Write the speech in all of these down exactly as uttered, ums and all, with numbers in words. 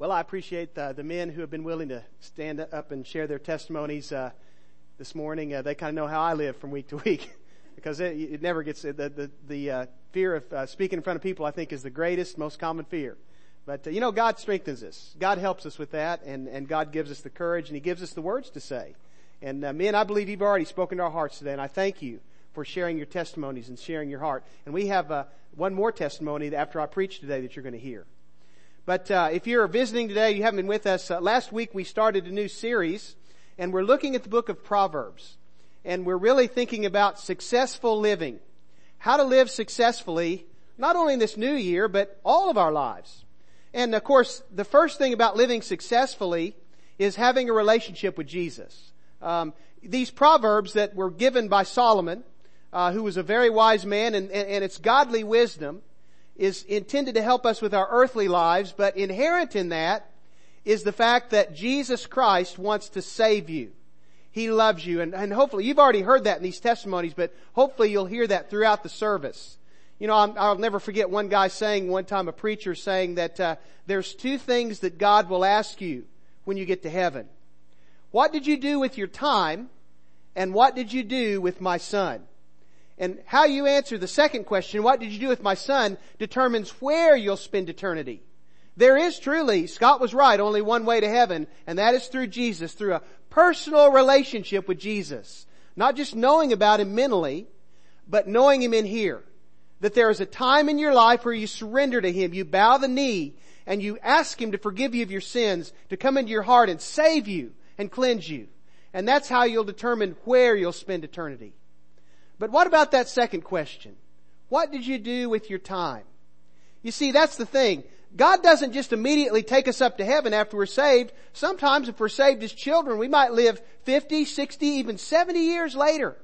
Well, I appreciate the, the men who have been willing to stand up and share their testimonies uh, this morning. Uh, they kind of know how I live from week to week because it, it never gets the the, the uh, fear of uh, speaking in front of people. I think is the greatest, most common fear. But uh, you know, God strengthens us. God helps us with that, and and God gives us the courage, and He gives us the words to say. And uh, men, I believe you've already spoken to our hearts today, and I thank you for sharing your testimonies and sharing your heart. And we have uh, one more testimony after I preach today that you're going to hear. But uh, if you're visiting today, you haven't been with us, uh, last week we started a new series, and we're looking at the book of Proverbs. And we're really thinking about successful living. How to live successfully, not only in this new year, but all of our lives. And of course, the first thing about living successfully is having a relationship with Jesus. Um, these Proverbs that were given by Solomon, uh, who was a very wise man, and, and, and it's godly wisdom, is intended to help us with our earthly lives, but inherent in that is the fact that Jesus Christ wants to save you. He loves you, and, and hopefully, you've already heard that in these testimonies, but hopefully you'll hear that throughout the service. You know, I'm, I'll never forget one guy saying one time, a preacher saying that uh, there's two things that God will ask you when you get to heaven. What did you do with your time, and what did you do with my son? And how you answer the second question, what did you do with my son, determines where you'll spend eternity. There is truly, Scott was right, only one way to heaven, and that is through Jesus, through a personal relationship with Jesus. Not just knowing about Him mentally, but knowing Him in here. That there is a time in your life where you surrender to Him, you bow the knee, and you ask Him to forgive you of your sins, to come into your heart and save you and cleanse you. And that's how you'll determine where you'll spend eternity. But what about that second question? What did you do with your time? You see, that's the thing. God doesn't just immediately take us up to heaven after we're saved. Sometimes if we're saved as children, we might live fifty, sixty, even seventy years later.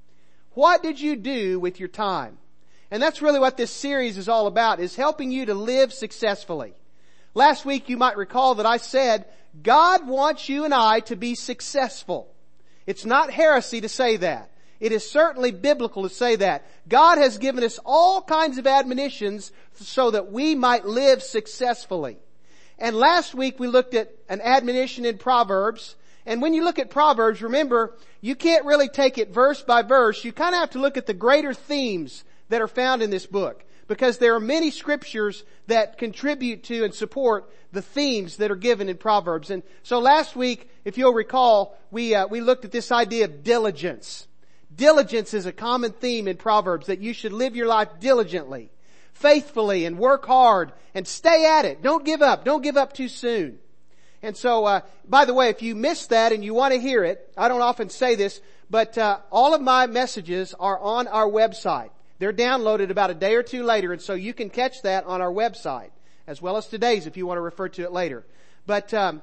What did you do with your time? And that's really what this series is all about, is helping you to live successfully. Last week you might recall that I said, God wants you and I to be successful. It's not heresy to say that. It is certainly biblical to say that. God has given us all kinds of admonitions so that we might live successfully. And last week we looked at an admonition in Proverbs. And when you look at Proverbs, remember, you can't really take it verse by verse. You kind of have to look at the greater themes that are found in this book. Because there are many scriptures that contribute to and support the themes that are given in Proverbs. And so last week, if you'll recall, we uh, we looked at this idea of diligence. Diligence is a common theme in Proverbs, that you should live your life diligently, faithfully, and work hard, and stay at it. Don't give up. Don't give up too soon. And so, uh, by the way, if you missed that and you want to hear it, I don't often say this, but uh, all of my messages are on our website. They're downloaded about a day or two later, and so you can catch that on our website, as well as today's if you want to refer to it later. But um,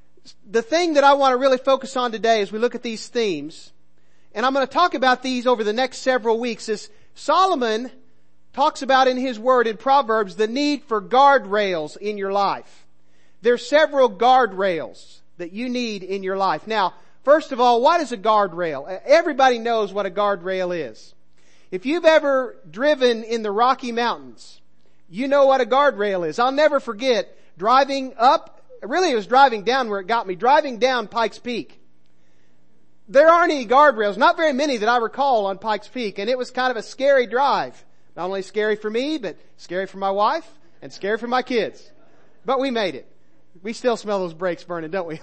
the thing that I want to really focus on today as we look at these themes, and I'm going to talk about these over the next several weeks, is Solomon talks about in his word in Proverbs the need for guardrails in your life. There's several guardrails that you need in your life. Now, first of all, what is a guardrail? Everybody knows what a guardrail is. If you've ever driven in the Rocky Mountains, you know what a guardrail is. I'll never forget driving up, really it was driving down where it got me, driving down Pikes Peak. There aren't any guardrails, not very many that I recall on Pikes Peak, and it was kind of a scary drive. Not only scary for me, but scary for my wife and scary for my kids. But we made it. We still smell those brakes burning, don't we?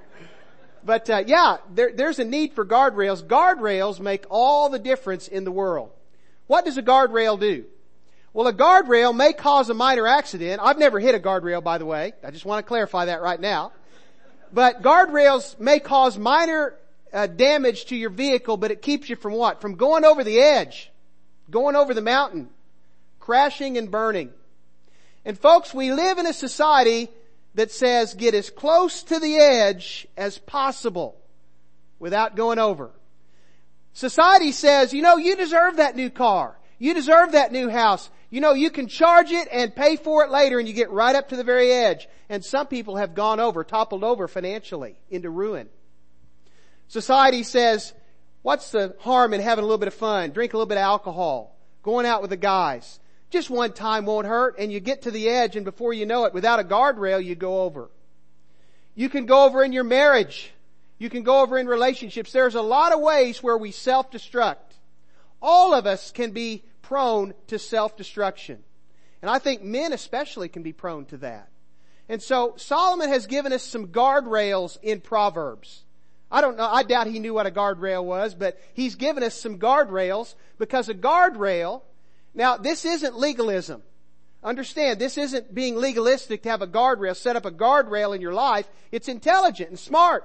But uh, yeah, there, there's a need for guardrails. Guardrails make all the difference in the world. What does a guardrail do? Well, a guardrail may cause a minor accident. I've never hit a guardrail, by the way. I just want to clarify that right now. But guardrails may cause minor Uh, damage to your vehicle, but it keeps you from what? From going over the edge, going over the mountain, crashing and burning. And folks, we live in a society that says get as close to the edge as possible without going over. Society says, you know, you deserve that new car. You deserve that new house. You know, you can charge it and pay for it later, and you get right up to the very edge. And some people have gone over, toppled over financially into ruin. Society says, what's the harm in having a little bit of fun? Drink a little bit of alcohol. Going out with the guys. Just one time won't hurt, and you get to the edge, and before you know it, without a guardrail, you go over. You can go over in your marriage. You can go over in relationships. There's a lot of ways where we self-destruct. All of us can be prone to self-destruction. And I think men especially can be prone to that. And so Solomon has given us some guardrails in Proverbs. I don't know, I doubt he knew what a guardrail was, but he's given us some guardrails, because a guardrail, now this isn't legalism. Understand, this isn't being legalistic to have a guardrail, set up a guardrail in your life. It's intelligent and smart.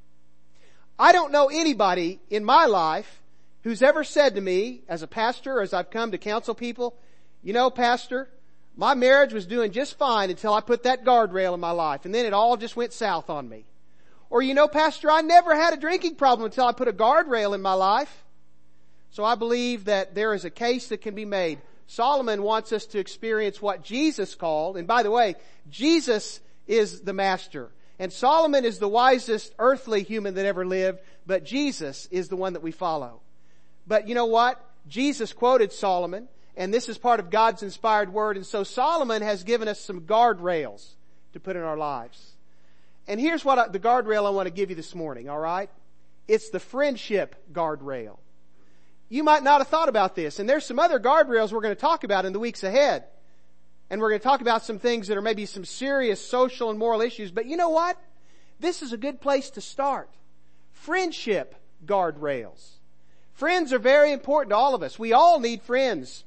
I don't know anybody in my life who's ever said to me, as a pastor, as I've come to counsel people, you know, Pastor, my marriage was doing just fine until I put that guardrail in my life, and then it all just went south on me. Or, you know, Pastor, I never had a drinking problem until I put a guardrail in my life. So I believe that there is a case that can be made. Solomon wants us to experience what Jesus called, and by the way, Jesus is the master. And Solomon is the wisest earthly human that ever lived, but Jesus is the one that we follow. But you know what? Jesus quoted Solomon, and this is part of God's inspired word, and so Solomon has given us some guardrails to put in our lives. And here's what I, the guardrail I want to give you this morning, alright? It's the friendship guardrail. You might not have thought about this, and there's some other guardrails we're going to talk about in the weeks ahead. And we're going to talk about some things that are maybe some serious social and moral issues, but you know what? This is a good place to start. Friendship guardrails. Friends are very important to all of us. We all need friends.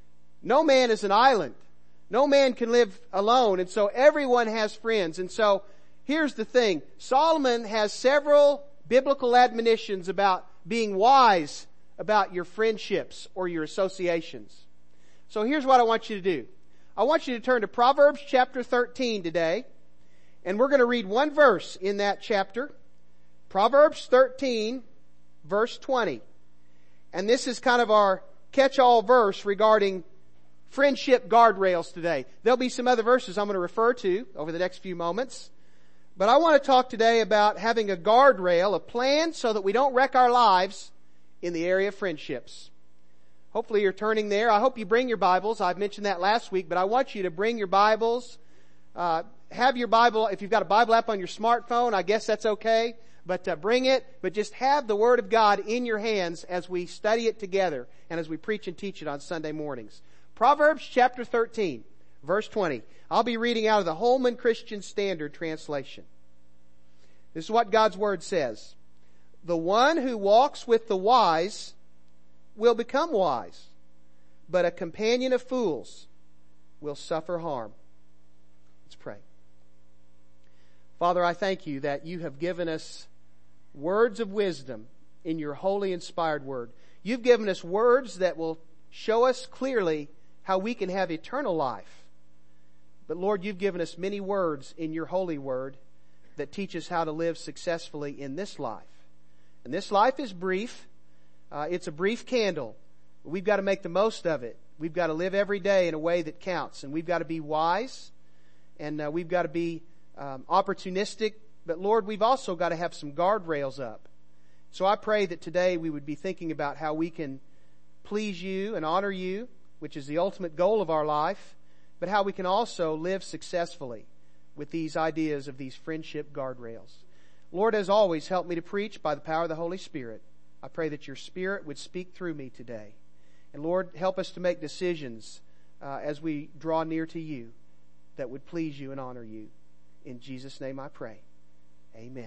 No man is an island. No man can live alone, and so everyone has friends. And so here's the thing. Solomon has several biblical admonitions about being wise about your friendships or your associations. So here's what I want you to do. I want you to turn to Proverbs chapter thirteen today, and we're going to read one verse in that chapter. Proverbs thirteen, verse twenty. And this is kind of our catch-all verse regarding friendship guardrails today. There'll be some other verses I'm going to refer to over the next few moments. But I want to talk today about having a guardrail, a plan so that we don't wreck our lives in the area of friendships. Hopefully you're turning there. I hope you bring your Bibles. I've mentioned that last week, but I want you to bring your Bibles. Uh, have your Bible, if you've got a Bible app on your smartphone, I guess that's okay. But uh, bring it, but just have the Word of God in your hands as we study it together and as we preach and teach it on Sunday mornings. Proverbs chapter thirteen, verse twenty. I'll be reading out of the Holman Christian Standard Translation. This is what God's Word says. The one who walks with the wise will become wise, but a companion of fools will suffer harm. Let's pray. Father, I thank you that you have given us words of wisdom in your holy inspired word. You've given us words that will show us clearly how we can have eternal life. But Lord, you've given us many words in your holy word that teach us how to live successfully in this life. And this life is brief. Uh, it's a brief candle. We've got to make the most of it. We've got to live every day in a way that counts. And we've got to be wise. And uh, we've got to be um, opportunistic. But Lord, we've also got to have some guardrails up. So I pray that today we would be thinking about how we can please you and honor you, which is the ultimate goal of our life, but how we can also live successfully with these ideas of these friendship guardrails. Lord, as always, help me to preach by the power of the Holy Spirit. I pray that your Spirit would speak through me today. And Lord, help us to make decisions uh, as we draw near to you that would please you and honor you. In Jesus' name I pray. Amen.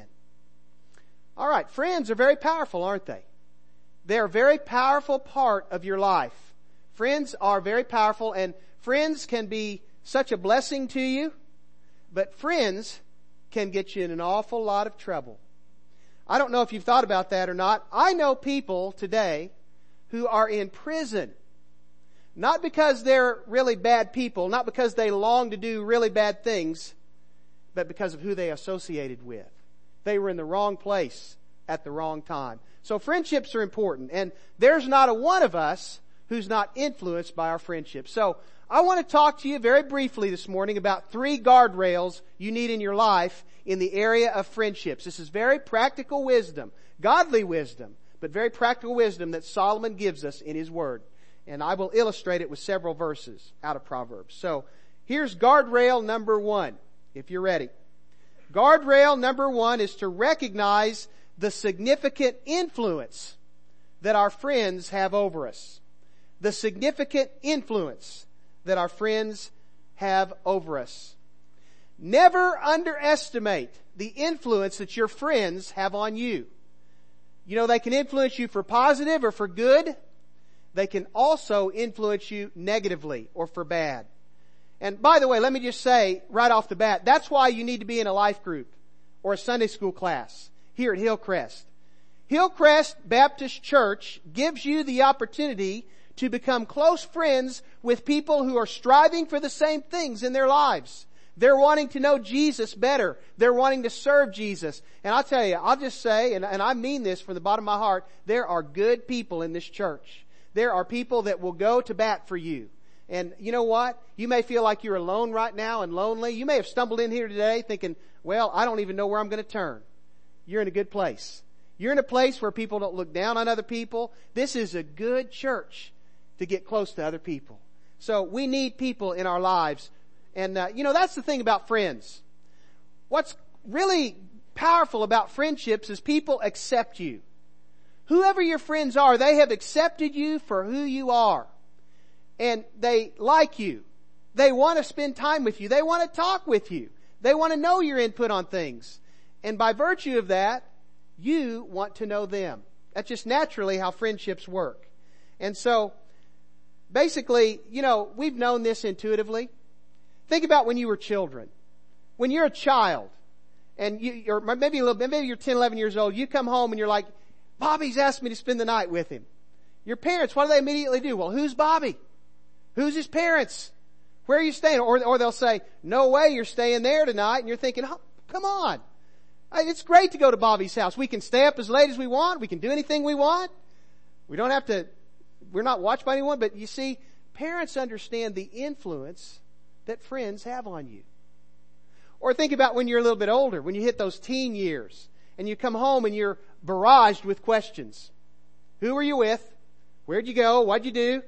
All right, friends are very powerful, aren't they? They're a very powerful part of your life. Friends are very powerful, and friends can be such a blessing to you, but friends can get you in an awful lot of trouble. I don't know if you've thought about that or not. I know people today who are in prison, not because they're really bad people, not because they long to do really bad things, but because of who they associated with. They were in the wrong place at the wrong time. So friendships are important, and there's not a one of us who's not influenced by our friendships. So I want to talk to you very briefly this morning about three guardrails you need in your life in the area of friendships. This is very practical wisdom, godly wisdom, but very practical wisdom that Solomon gives us in his word. And I will illustrate it with several verses out of Proverbs. So here's guardrail number one, if you're ready. Guardrail number one is to recognize the significant influence that our friends have over us. The significant influence that our friends have over us. Never underestimate the influence that your friends have on you. You know, they can influence you for positive or for good. They can also influence you negatively or for bad. And by the way, let me just say right off the bat, that's why you need to be in a life group or a Sunday school class here at Hillcrest. Hillcrest Baptist Church gives you the opportunity to become close friends with people who are striving for the same things in their lives. They're wanting to know Jesus better. They're wanting to serve Jesus. And I'll tell you, I'll just say, and, and I mean this from the bottom of my heart, there are good people in this church. There are people that will go to bat for you. And you know what? You may feel like you're alone right now and lonely. You may have stumbled in here today thinking, well, I don't even know where I'm going to turn. You're in a good place. You're in a place where people don't look down on other people. This is a good church to get close to other people. So we need people in our lives. And, uh, you know, that's the thing about friends. What's really powerful about friendships is people accept you. Whoever your friends are, they have accepted you for who you are. And they like you. They want to spend time with you. They want to talk with you. They want to know your input on things. And by virtue of that, you want to know them. That's just naturally how friendships work. And so, basically, you know, we've known this intuitively. Think about when you were children. When you're a child, and you, or maybe a little, maybe you're ten, eleven years old, you come home and you're like, Bobby's asked me to spend the night with him. Your parents, what do they immediately do? Well, who's Bobby? Who's his parents? Where are you staying? Or, or they'll say, no way, you're staying there tonight. And you're thinking, oh, come on. It's great to go to Bobby's house. We can stay up as late as we want. We can do anything we want. We don't have to, we're not watched by anyone. But you see, parents understand the influence that friends have on you. Or think about when you're a little bit older, when you hit those teen years and you come home and you're barraged with questions. Who were you with? Where'd you go? What'd you do?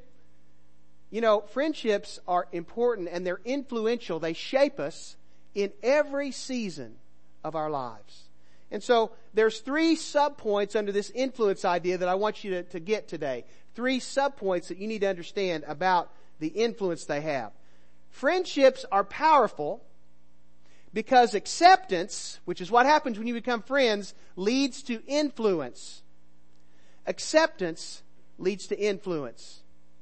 You know, friendships are important and they're influential. They shape us in every season of our lives. And so there's three subpoints under this influence idea that I want you to, to get today. Three subpoints that you need to understand about the influence they have. Friendships are powerful because acceptance, which is what happens when you become friends, leads to influence. Acceptance leads to influence.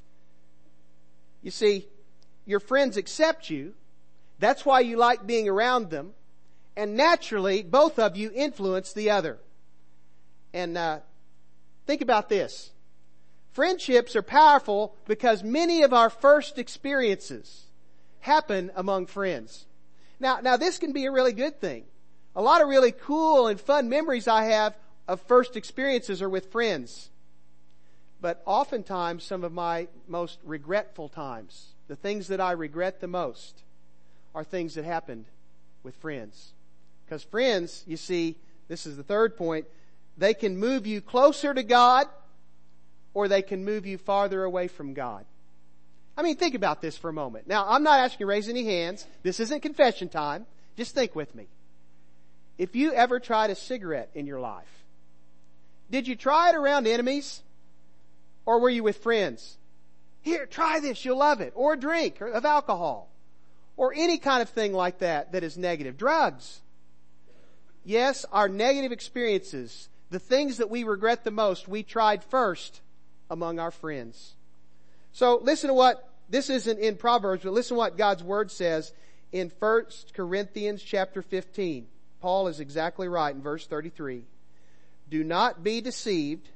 You see, your friends accept you. That's why you like being around them. And naturally, both of you influence the other. And uh, think about this. Friendships are powerful because many of our first experiences happen among friends. Now, now this can be a really good thing. A lot of really cool and fun memories I have of first experiences are with friends. But oftentimes, some of my most regretful times, the things that I regret the most, are things that happened with friends. Because friends, you see, this is the third point, they can move you closer to God, or they can move you farther away from God. I mean, think about this for a moment. Now, I'm not asking you to raise any hands. This isn't confession time. Just think with me. If you ever tried a cigarette in your life, did you try it around enemies? Or were you with friends? Here, try this, you'll love it. Or a drink of alcohol. Or any kind of thing like that that is negative. Drugs. Yes, our negative experiences, the things that we regret the most, we tried first among our friends. So listen to what, this isn't in Proverbs, but listen to what God's Word says in First Corinthians chapter fifteen. Paul is exactly right in verse thirty-three. Do not be deceived.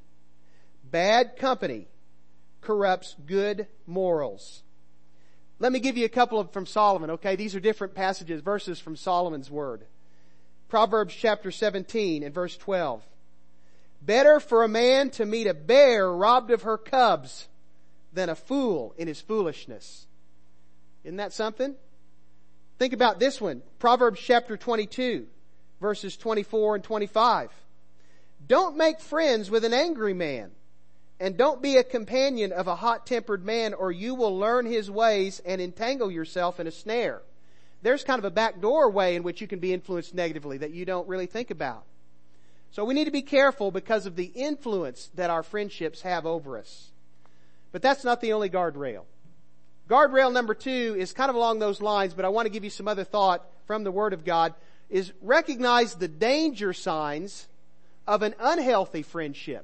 Bad company corrupts good morals. Let me give you a couple of from Solomon, okay? These are different passages, verses from Solomon's word. Proverbs chapter seventeen and verse twelve. Better for a man to meet a bear robbed of her cubs than a fool in his foolishness. Isn't that something? Think about this one. Proverbs chapter twenty-two, verses twenty-four and twenty-five. Don't make friends with an angry man, and don't be a companion of a hot-tempered man, or you will learn his ways and entangle yourself in a snare. there's kind of a backdoor way in which you can be influenced negatively that you don't really think about. So we need to be careful because of the influence that our friendships have over us. But that's not the only guardrail. Guardrail number two is kind of along those lines, but I want to give you some other thought from the Word of God, is recognize the danger signs of an unhealthy friendship.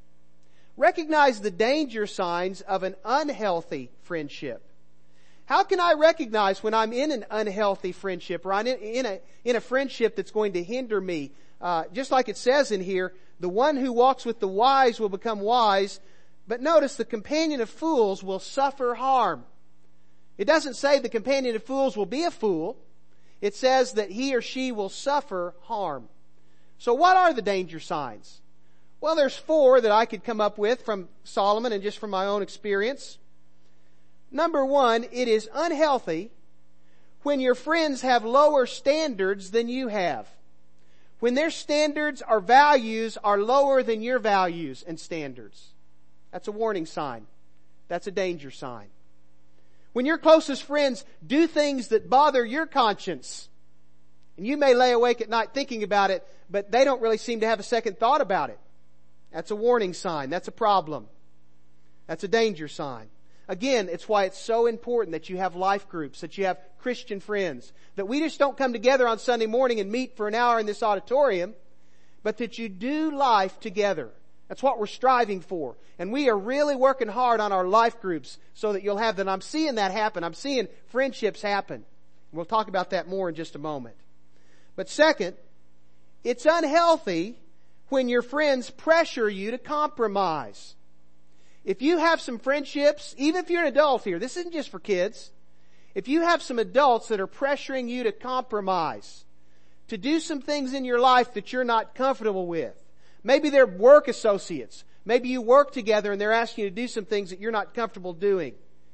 Recognize the danger signs of an unhealthy friendship. How can I recognize when I'm in an unhealthy friendship, or I'm in, in a, in a friendship that's going to hinder me? Uh, just like it says in here, the one who walks with the wise will become wise, but notice the companion of fools will suffer harm. It doesn't say the companion of fools will be a fool. It says that he or she will suffer harm. So what are the danger signs? Well, there's four that I could come up with from Solomon and just from my own experience. Number one, it is unhealthy when your friends have lower standards than you have. When their standards or values are lower than your values and standards. That's a warning sign. That's a danger sign. When your closest friends do things that bother your conscience, and you may lay awake at night thinking about it, but they don't really seem to have a second thought about it. That's a warning sign. That's a problem. That's a danger sign. Again, it's why it's so important that you have life groups, that you have Christian friends, that we just don't come together on Sunday morning and meet for an hour in this auditorium, but that you do life together. That's what we're striving for. And we are really working hard on our life groups so that you'll have that. I'm seeing that happen. I'm seeing friendships happen. We'll talk about that more in just a moment. But second, it's unhealthy when your friends pressure you to compromise. If you have some friendships, even if you're an adult here, this isn't just for kids. If you have some adults that are pressuring you to compromise, to do some things in your life that you're not comfortable with, maybe they're work associates, maybe you work together and they're asking you to do some things that you're not comfortable doing.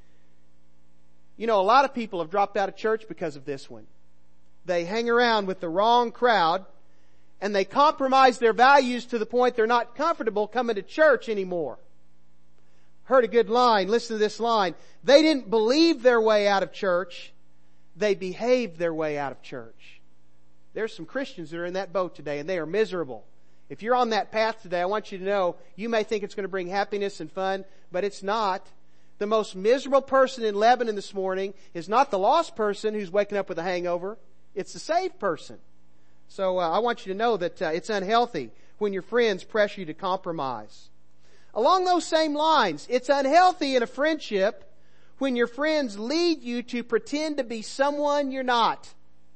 You know, a lot of people have dropped out of church because of this one. They hang around with the wrong crowd and they compromise their values to the point they're not comfortable coming to church anymore. Heard a good line. Listen to this line. They didn't believe their way out of church. They behaved their way out of church. There's some Christians that are in that boat today and they are miserable. If you're on that path today, I want you to know you may think it's going to bring happiness and fun, but it's not. The most miserable person in Lebanon this morning is not the lost person who's waking up with a hangover. It's the saved person. So uh, I want you to know that uh, it's unhealthy when your friends pressure you to compromise. Along those same lines, it's unhealthy in a friendship when your friends lead you to pretend to be someone you're not.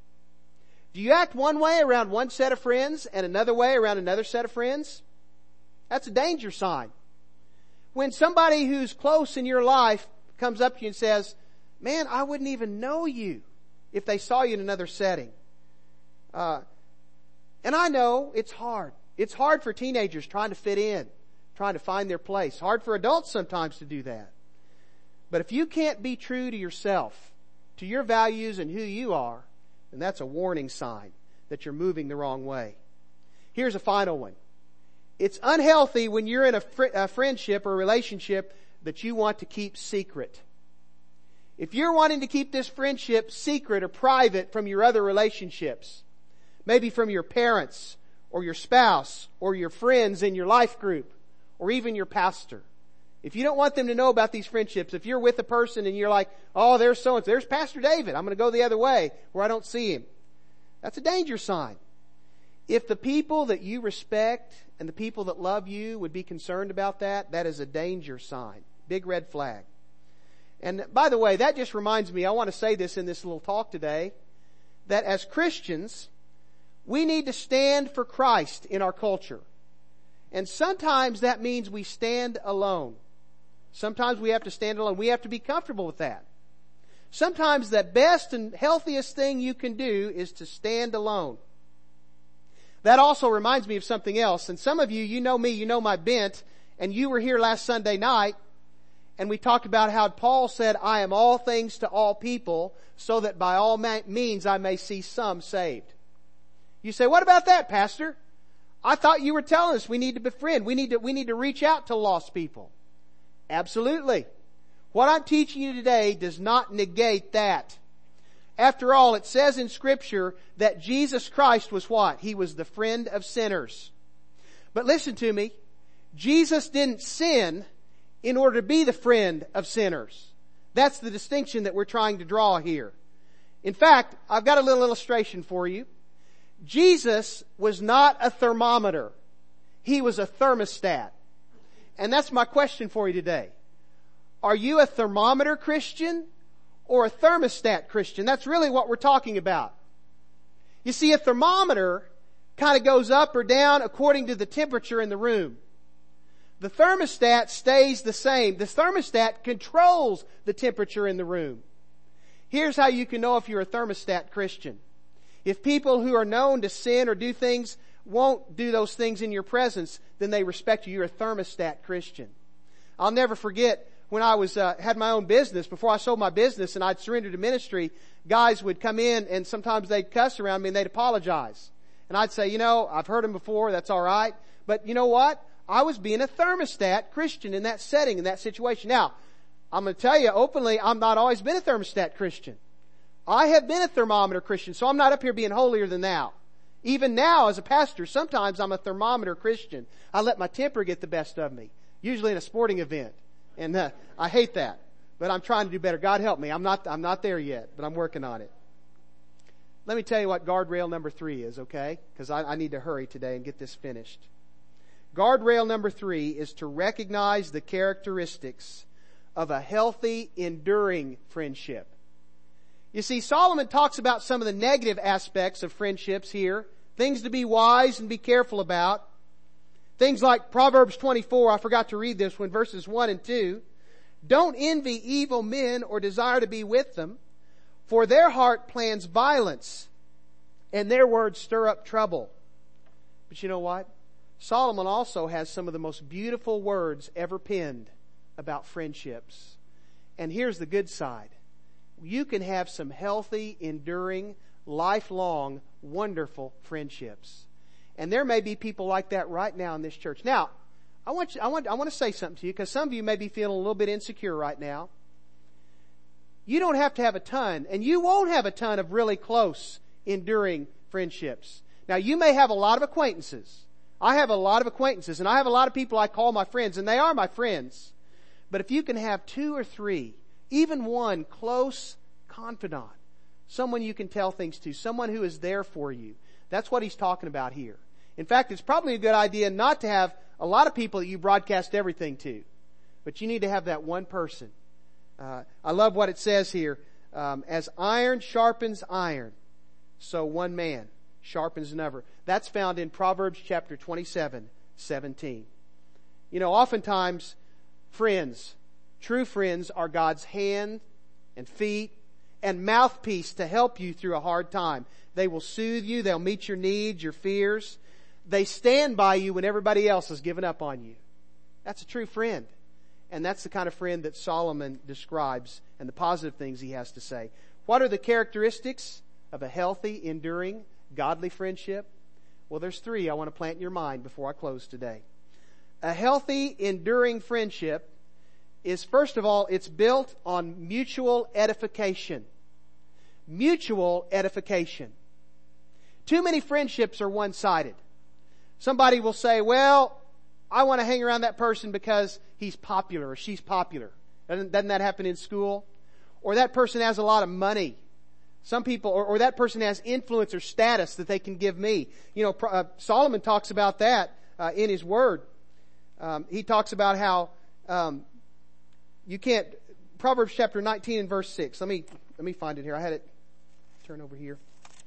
Do you act one way around one set of friends and another way around another set of friends? That's a danger sign. When somebody who's close in your life comes up to you and says, man, I wouldn't even know you if they saw you in another setting. Uh, and I know it's hard. It's hard for teenagers trying to fit in, trying to find their place. Hard for adults sometimes to do that. But if you can't be true to yourself, to your values and who you are, then that's a warning sign that you're moving the wrong way. Here's a final one. It's unhealthy when you're in a, fr- a friendship or a relationship that you want to keep secret. If you're wanting to keep this friendship secret or private from your other relationships, maybe from your parents or your spouse or your friends in your life group or even your pastor, if you don't want them to know about these friendships, if you're with a person and you're like, oh, there's so and so, there's Pastor David, I'm going to go the other way where I don't see him. That's a danger sign. If the people that you respect and the people that love you would be concerned about that, that is a danger sign. Big red flag. And by the way, that just reminds me, I want to say this in this little talk today, that as Christians, we need to stand for Christ in our culture. And sometimes that means we stand alone. Sometimes we have to stand alone. We have to be comfortable with that. Sometimes the best and healthiest thing you can do is to stand alone. That also reminds me of something else. And some of you, you know me, you know my bent, and you were here last Sunday night, and we talked about how Paul said, I am all things to all people, so that by all means I may see some saved. You say, what about that, Pastor? I thought you were telling us we need to befriend. We need to, we need to reach out to lost people. Absolutely. What I'm teaching you today does not negate that. After all, it says in Scripture that Jesus Christ was what? He was the friend of sinners. But listen to me. Jesus didn't sin in order to be the friend of sinners. That's the distinction that we're trying to draw here. In fact, I've got a little illustration for you. Jesus was not a thermometer. He was a thermostat. And that's my question for you today. Are you a thermometer Christian or a thermostat Christian? That's really what we're talking about. You see, a thermometer kind of goes up or down according to the temperature in the room. The thermostat stays the same. The thermostat controls the temperature in the room. Here's how you can know if you're a thermostat Christian. If people who are known to sin or do things won't do those things in your presence, then they respect you. You're a thermostat Christian. I'll never forget when I was uh, had my own business, before I sold my business and I'd surrendered to ministry, guys would come in and sometimes they'd cuss around me and they'd apologize. And I'd say, you know, I've heard them before, that's all right. But you know what? I was being a thermostat Christian in that setting, in that situation. Now, I'm going to tell you openly, I've not always been a thermostat Christian. I have been a thermometer Christian, so I'm not up here being holier than thou. Even now, as a pastor, sometimes I'm a thermometer Christian. I let my temper get the best of me, usually in a sporting event. And uh, I hate that. But I'm trying to do better. God help me. I'm not, I'm not there yet, but I'm working on it. Let me tell you what guardrail number three is, okay? Because I, I need to hurry today and get this finished. Guardrail number three is to recognize the characteristics of a healthy, enduring friendship. You see, Solomon talks about some of the negative aspects of friendships here. Things to be wise and be careful about. Things like Proverbs twenty-four, I forgot to read this one, verses one and two. Don't envy evil men or desire to be with them, for their heart plans violence, and their words stir up trouble. But you know what? Solomon also has some of the most beautiful words ever penned about friendships. And here's the good side. You can have some healthy, enduring, lifelong, wonderful friendships. And there may be people like that right now in this church. Now, I want you, I want, I want to say something to you, because some of you may be feeling a little bit insecure right now. You don't have to have a ton, and you won't have a ton of really close, enduring friendships. Now, you may have a lot of acquaintances. I have a lot of acquaintances, and I have a lot of people I call my friends, and they are my friends. But if you can have two or three, even one close confidant, someone you can tell things to, someone who is there for you, that's what he's talking about here. In fact, it's probably a good idea not to have a lot of people that you broadcast everything to, but you need to have that one person. Uh, I love what it says here. Um, as iron sharpens iron, so one man sharpens another. That's found in Proverbs chapter twenty-seven, seventeen. You know, oftentimes, friends, true friends, are God's hand and feet and mouthpiece to help you through a hard time. They will soothe you. They'll meet your needs, your fears. They stand by you when everybody else has given up on you. That's a true friend. And that's the kind of friend that Solomon describes and the positive things he has to say. What are the characteristics of a healthy, enduring, godly friendship? Well, there's three I want to plant in your mind before I close today. A healthy, enduring friendship is, first of all, it's built on mutual edification. Mutual edification. Too many friendships are one-sided. Somebody will say, well, I want to hang around that person because he's popular or she's popular. Doesn't, doesn't that happen in school? Or that person has a lot of money. Some people, or, or that person has influence or status that they can give me. You know, uh, Solomon talks about that uh, in his word. Um, he talks about how um, you can't. Proverbs chapter nineteen and verse six. Let me let me find it here. I had it. Turn over here.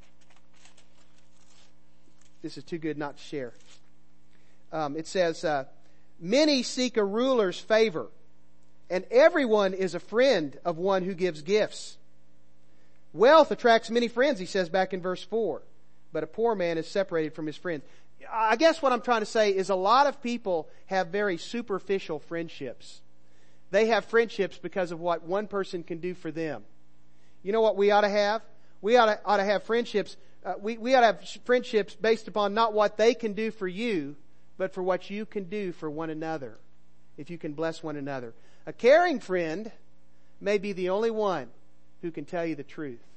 This is too good not to share. Um, it says, uh, many seek a ruler's favor, and everyone is a friend of one who gives gifts. Wealth attracts many friends, he says back in verse four, but a poor man is separated from his friends. I guess what I'm trying to say is a lot of people have very superficial friendships. They have friendships because of what one person can do for them. You know what we ought to have? We ought to, ought to have friendships. Uh, we, we ought to have friendships based upon not what they can do for you, but for what you can do for one another. If you can bless one another. A caring friend may be the only one who can tell you the truth.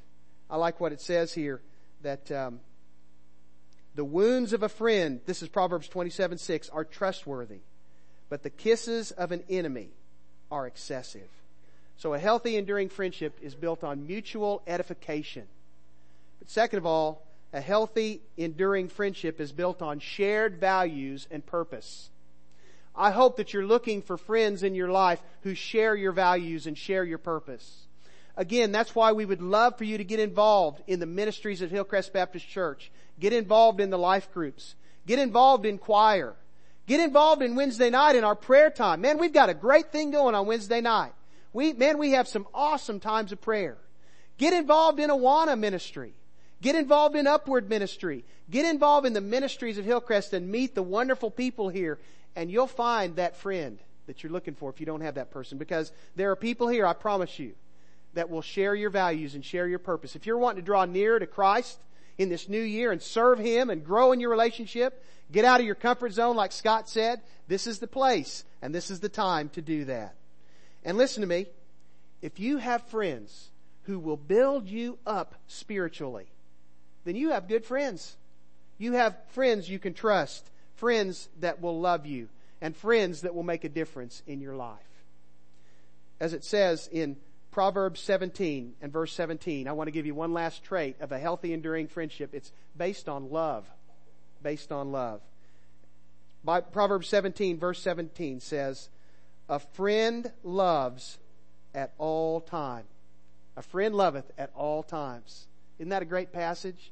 I like what it says here, that um, the wounds of a friend, this is Proverbs twenty-seven six, are trustworthy, but the kisses of an enemy are excessive. So a healthy, enduring friendship is built on mutual edification. But second of all, a healthy, enduring friendship is built on shared values and purpose. I hope that you're looking for friends in your life who share your values and share your purpose. Again, that's why we would love for you to get involved in the ministries at Hillcrest Baptist Church. Get involved in the life groups. Get involved in choir. Get involved in Wednesday night in our prayer time. Man, we've got a great thing going on Wednesday night. We, man, we have some awesome times of prayer. Get involved in Awana ministry. Get involved in Upward ministry. Get involved in the ministries of Hillcrest and meet the wonderful people here. And you'll find that friend that you're looking for if you don't have that person. Because there are people here, I promise you, that will share your values and share your purpose. If you're wanting to draw nearer to Christ in this new year and serve Him and grow in your relationship, get out of your comfort zone like Scott said, this is the place and this is the time to do that. And listen to me, if you have friends who will build you up spiritually, then you have good friends. You have friends you can trust, friends that will love you, and friends that will make a difference in your life. As it says in Proverbs seventeen and verse seventeen, I want to give you one last trait of a healthy, enduring friendship. It's based on love. Based on love. By Proverbs seventeen, verse seventeen says, a friend loves at all time. A friend loveth at all times. Isn't that a great passage?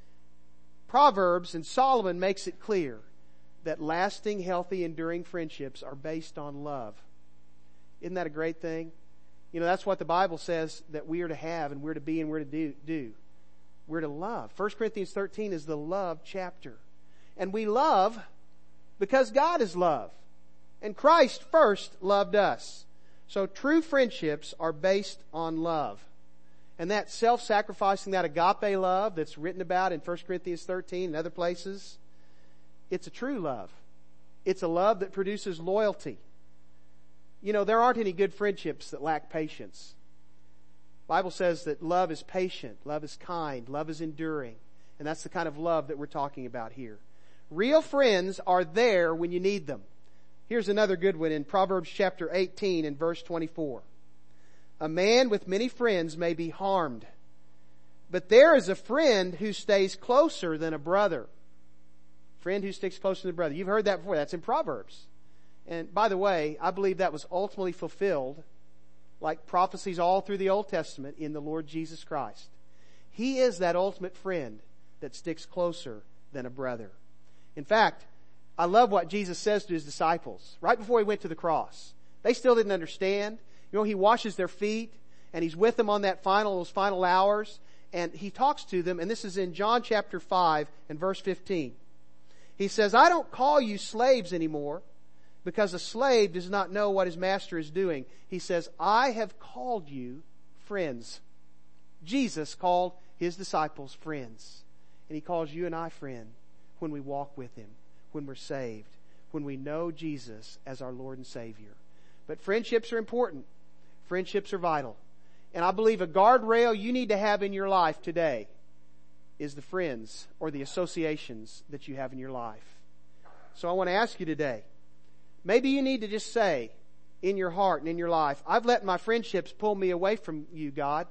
Proverbs and Solomon makes it clear that lasting, healthy, enduring friendships are based on love. Isn't that a great thing? You know, that's what the Bible says that we are to have and we're to be and we're to do. do. We're to love. First Corinthians thirteen is the love chapter. And we love because God is love. And Christ first loved us. So true friendships are based on love. And that self-sacrificing, that agape love that's written about in First Corinthians thirteen and other places, it's a true love. It's a love that produces loyalty. You know, there aren't any good friendships that lack patience. The Bible says that love is patient, love is kind, love is enduring. And that's the kind of love that we're talking about here. Real friends are there when you need them. Here's another good one in Proverbs chapter eighteen and verse twenty-four. A man with many friends may be harmed, but there is a friend who stays closer than a brother. Friend who sticks closer than a brother. You've heard that before. That's in Proverbs. And by the way, I believe that was ultimately fulfilled, like prophecies all through the Old Testament, in the Lord Jesus Christ. He is that ultimate friend that sticks closer than a brother. In fact, I love what Jesus says to His disciples right before He went to the cross. They still didn't understand. You know, He washes their feet and He's with them on that final, those final hours. And He talks to them, and this is in John chapter five and verse fifteen. He says, I don't call you slaves anymore, because a slave does not know what his master is doing. He says, I have called you friends. Jesus called His disciples friends. And He calls you and I friend when we walk with Him, when we're saved, when we know Jesus as our Lord and Savior. But friendships are important. Friendships are vital. And I believe a guardrail you need to have in your life today is the friends or the associations that you have in your life. So I want to ask you today, maybe you need to just say in your heart and in your life, I've let my friendships pull me away from you, God.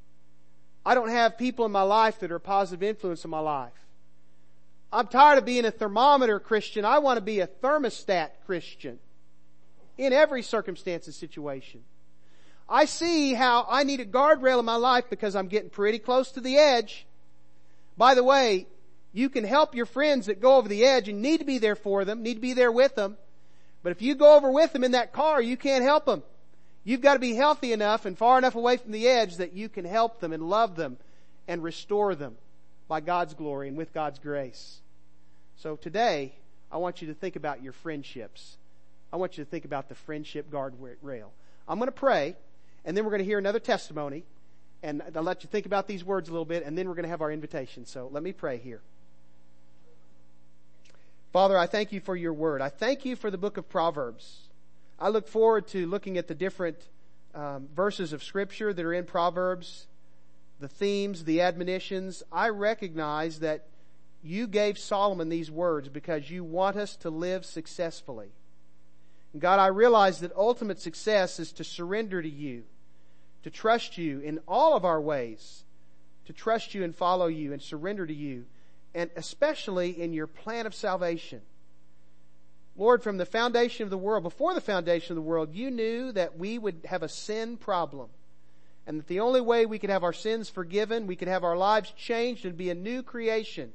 I don't have people in my life that are a positive influence in my life. I'm tired of being a thermometer Christian. I want to be a thermostat Christian in every circumstance and situation. I see how I need a guardrail in my life because I'm getting pretty close to the edge. By the way, you can help your friends that go over the edge and need to be there for them, need to be there with them. But if you go over with them in that car, you can't help them. You've got to be healthy enough and far enough away from the edge that you can help them and love them and restore them by God's glory and with God's grace. So today, I want you to think about your friendships. I want you to think about the friendship guardrail. I'm going to pray, and then we're going to hear another testimony. And I'll let you think about these words a little bit, and then we're going to have our invitation. So let me pray here. Father, I thank You for Your word. I thank You for the book of Proverbs. I look forward to looking at the different um, verses of Scripture that are in Proverbs. the themes, the admonitions, I recognize that you gave Solomon these words because you want us to live successfully. And God, I realize that ultimate success is to surrender to you, to trust you in all of our ways, to trust you and follow you and surrender to you, and especially in your plan of salvation. Lord, from the foundation of the world, before the foundation of the world, you knew that we would have a sin problem. And that the only way we could have our sins forgiven, we could have our lives changed and be a new creation,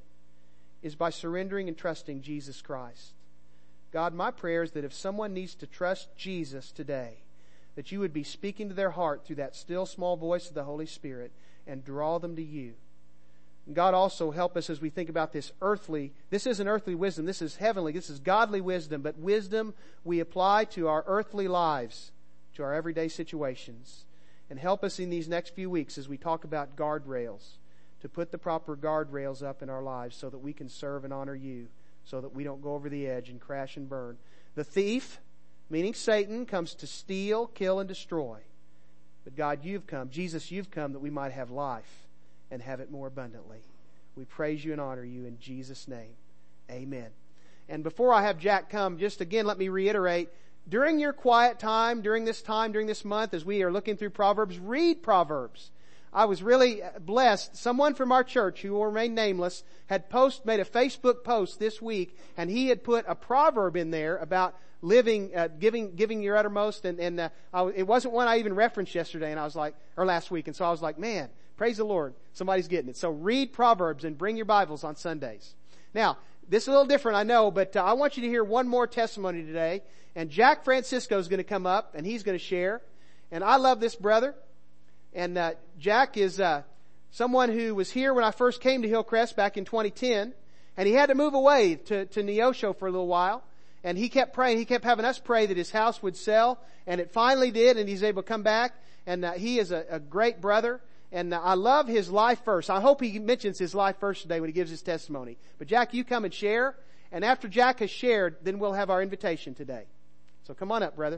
is by surrendering and trusting Jesus Christ. God, my prayer is that if someone needs to trust Jesus today, that you would be speaking to their heart through that still small voice of the Holy Spirit and draw them to you. And God, also help us as we think about this earthly, this isn't earthly wisdom, this is heavenly, this is godly wisdom, but wisdom we apply to our earthly lives, to our everyday situations. And help us in these next few weeks as we talk about guardrails, to put the proper guardrails up in our lives so that we can serve and honor you, so that we don't go over the edge and crash and burn. The thief, meaning Satan, comes to steal, kill, and destroy. But God, you've come, Jesus, you've come that we might have life and have it more abundantly. We praise you and honor you in Jesus' name. Amen. And before I have Jack come, just again, let me reiterate, during your quiet time, during this time, during this month, as we are looking through Proverbs, read Proverbs. I was really blessed. Someone from our church, who will remain nameless, had post, made a Facebook post this week, and he had put a proverb in there about living, uh, giving, giving your uttermost, and, and uh, I, it wasn't one I even referenced yesterday, and I was like, or last week, and so I was like, man, praise the Lord, somebody's getting it. So read Proverbs and bring your Bibles on Sundays. Now, this is a little different, I know, but uh, I want you to hear one more testimony today, and Jack Francisco is going to come up, and he's going to share, and I love this brother. And uh, Jack is uh, someone who was here when I first came to Hillcrest back in twenty ten. And he had to move away to, to Neosho for a little while. And he kept praying. He kept having us pray that his house would sell. And it finally did. And he's able to come back. And uh, he is a, a great brother. And uh, I love his life verse. I hope he mentions his life verse today when he gives his testimony. But Jack, you come and share. And after Jack has shared, then we'll have our invitation today. So come on up, brother.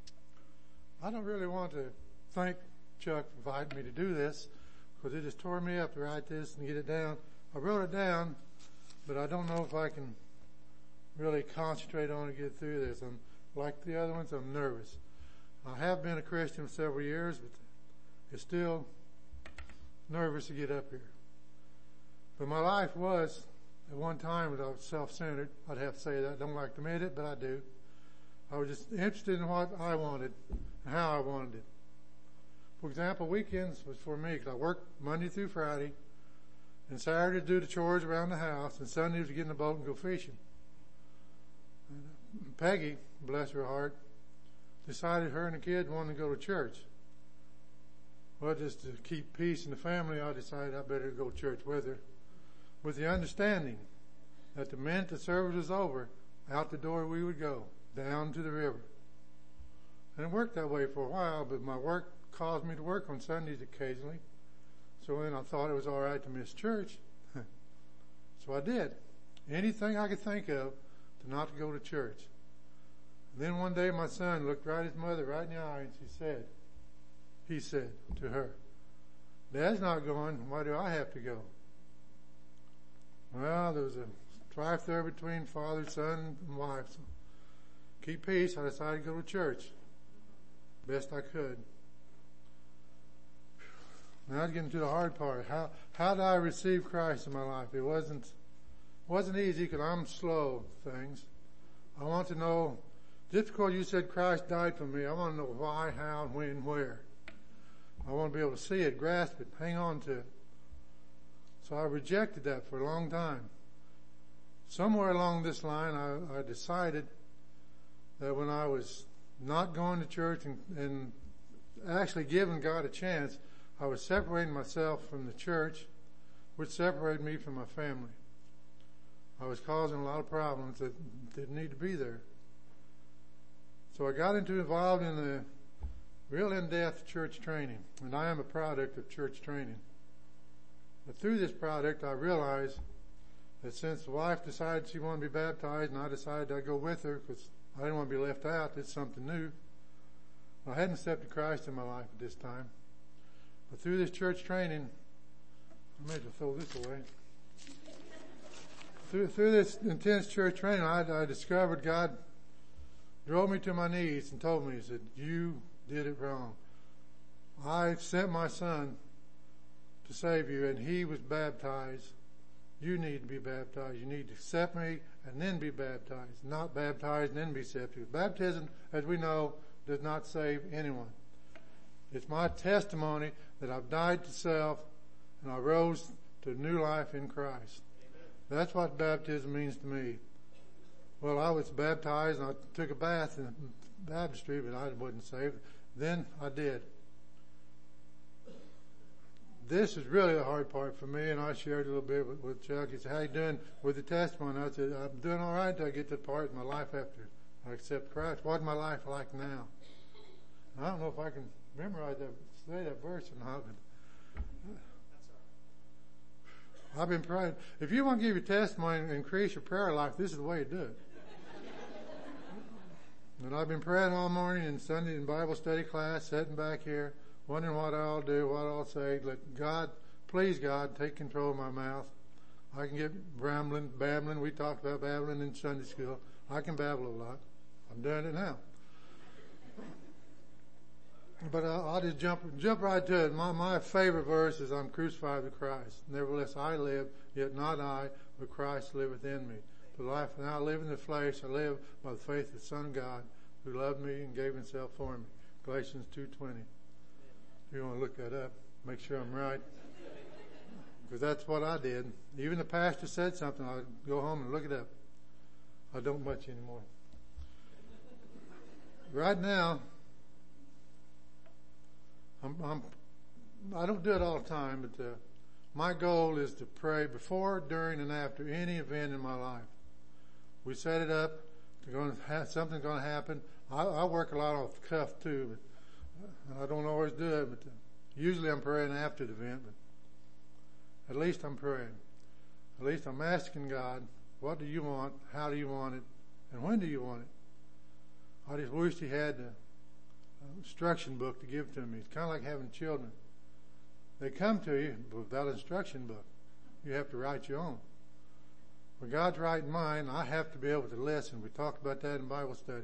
I don't really want to thank Chuck invited me to do this because it just tore me up to write this and get it down. I wrote it down, but I don't know if I can really concentrate on it and get through this. I'm like the other ones, I'm nervous. I have been a Christian for several years, but it's still nervous to get up here. But my life was, at one time, I was self-centered. I'd have to say that. I don't like to admit it, but I do. I was just interested in what I wanted and how I wanted it. For example, weekends was for me because I worked Monday through Friday, and Saturday to do the chores around the house, and Sunday to get in the boat and go fishing. And Peggy, bless her heart, decided her and the kid wanted to go to church. Well, just to keep peace in the family, I decided I better go to church with her, with the understanding that the minute the service was over, out the door we would go, down to the river. And it worked that way for a while, but my work caused me to work on Sundays occasionally. So then I thought it was all right to miss church. So I did. Anything I could think of to not to go to church. And then one day my son looked right at his mother right in the eye and she said, he said to her, Dad's not going, why do I have to go? Well, there was a strife there between father, son, and wife. So keep peace, I decided to go to church. Best I could. Now I get into the hard part. How how did I receive Christ in my life? It wasn't wasn't easy because I'm slow with things. I want to know, just because you said Christ died for me, I want to know why, how, when, where. I want to be able to see it, grasp it, hang on to it. So I rejected that for a long time. Somewhere along this line, I, I decided that when I was not going to church and, and actually giving God a chance, I was separating myself from the church, which separated me from my family. I was causing a lot of problems that didn't need to be there. So I got into involved in the real in-depth church training, and I am a product of church training. But through this product, I realized that since the wife decided she wanted to be baptized, and I decided I'd go with her because I didn't want to be left out, it's something new. I hadn't accepted Christ in my life at this time. But through this church training, I meant to throw this away. Through, through this intense church training, I, I discovered God drove me to my knees and told me, he said, you did it wrong. I sent my son to save you, and he was baptized. You need to be baptized. You need to accept me and then be baptized, not baptized and then be accepted. Baptism, as we know, does not save anyone. It's my testimony that I've died to self and I rose to new life in Christ. Amen. That's what baptism means to me. Well, I was baptized and I took a bath in the baptistry, but I wasn't saved. Then I did. This is really the hard part for me, and I shared a little bit with, with Chuck. He said, how you doing with the testimony? I said, I'm doing all right until I get to the part in my life after I accept Christ. What's my life like now? And I don't know if I can memorize that, say that verse or not, but I've been praying. If you want to give your testimony and increase your prayer life, this is the way to do it. And I've been praying all morning in Sunday in Bible study class, sitting back here, wondering what I'll do, what I'll say. Let God, please God, take control of my mouth. I can get rambling, babbling. We talked about babbling in Sunday school. I can babble a lot. I'm doing it now. But I'll, I'll just jump jump right to it. My, my favorite verse is, I'm crucified with Christ. Nevertheless I live, yet not I, but Christ liveth in me. The life now I live in the flesh, I live by the faith of the Son of God, who loved me and gave himself for me. Galatians two twenty. If you want to look that up, make sure I'm right. Because that's what I did. Even the pastor said something, I'd go home and look it up. I don't much anymore. Right now, I'm, I'm, I don't do it all the time, but uh, my goal is to pray before, during, and after any event in my life. We set it up. To go have, something's going to happen. I, I work a lot off the cuff too, but I don't always do it. But uh, usually I'm praying after the event. But at least I'm praying. At least I'm asking God, what do you want? How do you want it? And when do you want it? I just wished He had the instruction book to give to me. It's kind of like having children. They come to you without an instruction book. You have to write your own. When God's writing mine, I have to be able to listen. We talked about that in Bible study.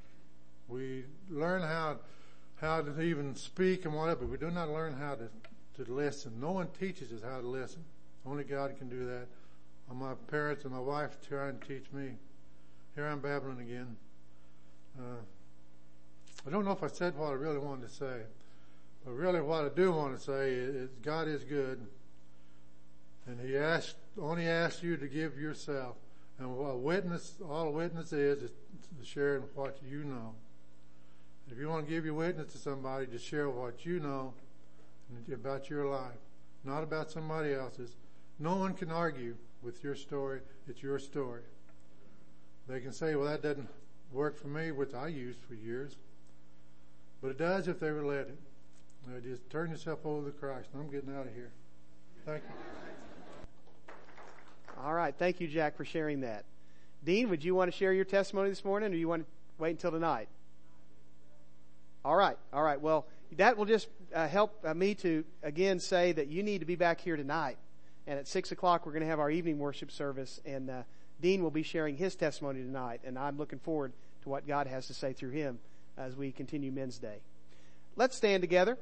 We learn how how to even speak and whatever, but we do not learn how to, to listen. No one teaches us how to listen. Only God can do that. My parents and my wife trying to teach me. Here I'm babbling again. Uh, I don't know if I said what I really wanted to say. But really what I do want to say is God is good. And He asked, only asks you to give yourself. And what a witness, all a witness is, is sharing what you know. If you want to give your witness to somebody, just share what you know about your life, not about somebody else's. No one can argue with your story. It's your story. They can say, well, that doesn't work for me, which I used for years. But it does if they will let it. Now just turn yourself over to Christ. And I'm getting out of here. Thank you. All right. Thank you, Jack, for sharing that. Dean, would you want to share your testimony this morning, or do you want to wait until tonight? All right. All right. Well, that will just uh, help uh, me to, again, say that you need to be back here tonight. And at six o'clock, we're going to have our evening worship service. And uh, Dean will be sharing his testimony tonight. And I'm looking forward to what God has to say through him as we continue Men's Day. Let's stand together.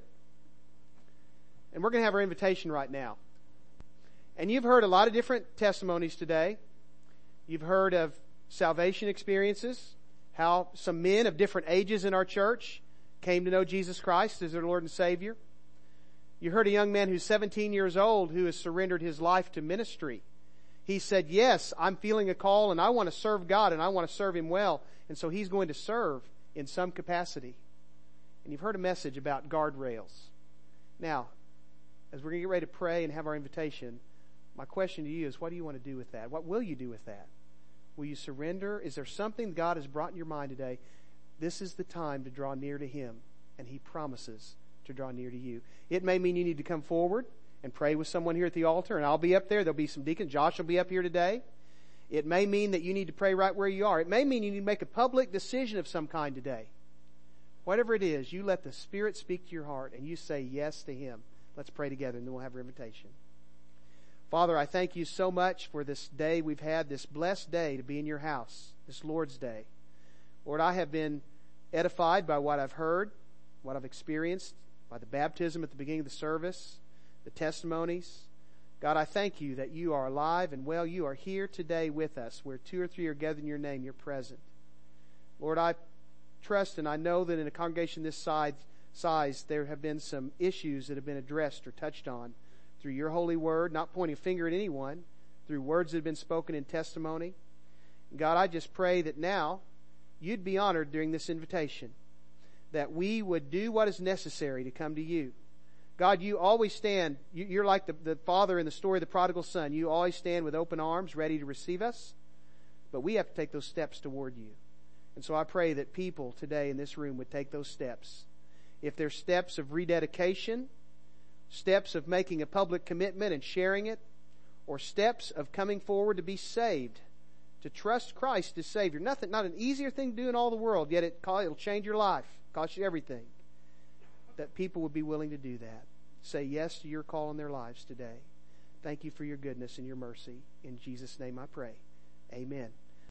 And we're going to have our invitation right now. And you've heard a lot of different testimonies today. You've heard of salvation experiences, how some men of different ages in our church came to know Jesus Christ as their Lord and Savior. You heard a young man who's seventeen years old who has surrendered his life to ministry. He said, yes, I'm feeling a call and I want to serve God and I want to serve Him well. And so he's going to serve in some capacity. And you've heard a message about guardrails. Now, as we're going to get ready to pray and have our invitation, my question to you is, what do you want to do with that? What will you do with that? Will you surrender? Is there something God has brought in your mind today? This is the time to draw near to Him, and He promises to draw near to you. It may mean you need to come forward and pray with someone here at the altar, and I'll be up there. There'll be some deacons. Josh will be up here today. It may mean that you need to pray right where you are. It may mean you need to make a public decision of some kind today. Whatever it is, you let the Spirit speak to your heart, and you say yes to Him. Let's pray together, and then we'll have our invitation. Father, I thank you so much for this day we've had, this blessed day to be in your house, this Lord's Day. Lord, I have been edified by what I've heard, what I've experienced, by the baptism at the beginning of the service, the testimonies. God, I thank you that you are alive and well. You are here today with us. Where two or three are gathered in your name, you're present. Lord, I trust and I know that in a congregation this size, size there have been some issues that have been addressed or touched on through your holy word, not pointing a finger at anyone, through words that have been spoken in testimony. God, I just pray that now you'd be honored during this invitation, that we would do what is necessary to come to you. God, you always stand, you're like the, the father in the story of the prodigal son. You always stand with open arms, ready to receive us, but we have to take those steps toward you. And so I pray that people today in this room would take those steps. If they're steps of rededication, steps of making a public commitment and sharing it, or steps of coming forward to be saved, to trust Christ as Savior. Nothing, not an easier thing to do in all the world, yet it, it'll change your life, cost you everything. That people would be willing to do that. Say yes to your call in their lives today. Thank you for your goodness and your mercy. In Jesus' name I pray. Amen.